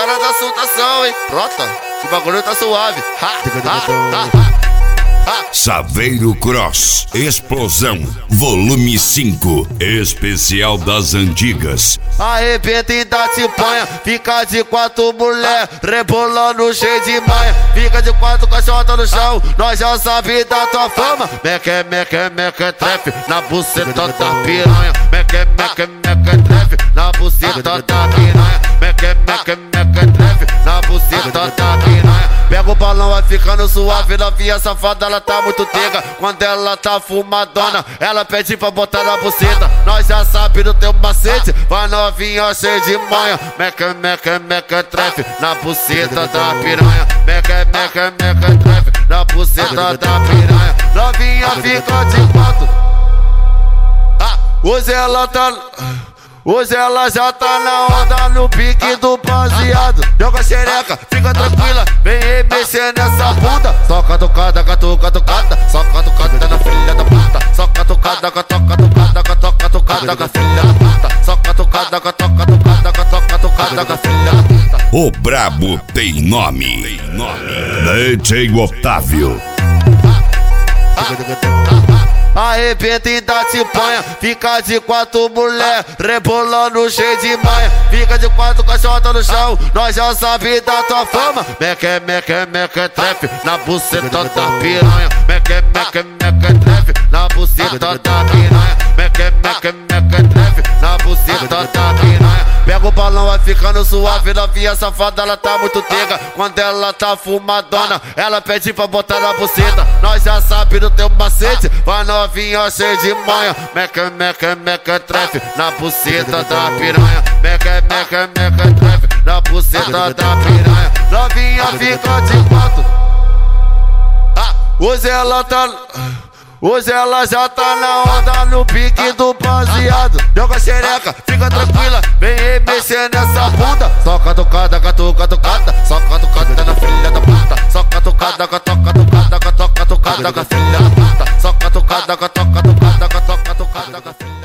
cara da soltação, hein? Pronta, o bagulho tá suave. Saveiro Cross, Explosão, volume 5, especial das antigas. Arrebenta e dá panha, fica de quatro mulher, rebolando cheio de manha. Fica de quatro caixota no chão, nós já sabe da tua fama. Meque, trefe, na buceta da piranha. Meque, trefe, na buceta da piranha. Meque, trefe, na buceta da piranha. Pega o balão, vai ficando suave, novinha safada, ela tá muito tega. Quando ela tá fumadona, ela pede pra botar na buceta. Nós já sabe do teu macete, vai novinha cheia de manha. Meque, trefe, na buceta da piranha. Meque, trefe, na buceta da piranha. Novinha fica de quatro. Hoje ela já tá na onda, no pique do baseado. Joga xereca, fica tranquila, vem mexer nessa bunda. Só catucada, só catucada na filha da puta. Só catucada, catucada com a filha da puta. Só catucada, catucada com a filha da puta. O brabo tem nome. DJ Otávio. Arrebenta e dá panha, fica de quatro mulher, rebolando cheio de manha. Fica de quatro caixota no chão, nós já sabe da tua fama. Meque, trefe, na buceta da piranha. Meque, trefe, na buceta da piranha. Meque, trefe, na buceta da piranha. Pega o balão, vai ficando suave, novinha safada, ela tá muito tega. Quando ela tá fumadona, ela pede pra botar na buceta. Nós já sabe do teu macete, vai novinha cheia de manha. Meque, trefe, na buceta da piranha. Meque, trefe, na buceta da piranha. Novinha fica de quatro. Hoje ela já tá na onda, no pique do baseado. Joga xereca, fica tranquila, vem mexer nessa bunda. Só catucada, só catucada na filha da puta. Só catucada, catucada com a filha da puta. Só catucada com a filha da puta.